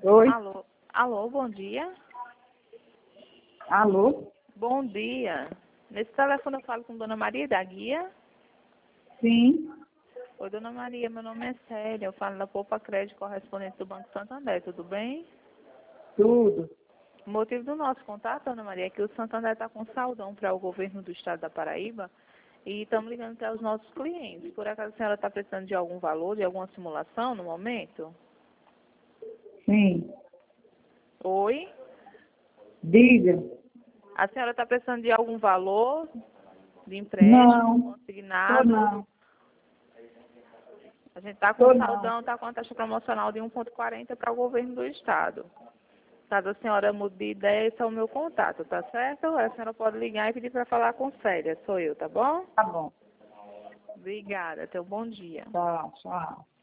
Oi? Alô, bom dia. Alô? Bom dia. Nesse telefone eu falo com Dona Maria da Guia. Sim. Oi, Dona Maria, meu nome é Célia, eu falo da Poupa Crédito, correspondente do Banco Santander, tudo bem? Tudo. O motivo do nosso contato, Dona Maria, é que o Santander está com saldão para o governo do estado da Paraíba e estamos ligando para os nossos clientes. Por acaso a senhora está precisando de algum valor, de alguma simulação no momento? Sim. Oi? Diga. A senhora está precisando de algum valor de empréstimo, Não. Tô consignado? não. A gente está Tô com não. saldão, está com a taxa promocional de 1,40 para o governo do estado. Caso a senhora mude de ideia, esse é o meu contato, tá certo? A senhora pode ligar e pedir para falar com Célia, sou eu, tá bom? Tá bom. Obrigada, tenha um bom dia. Tá, tchau.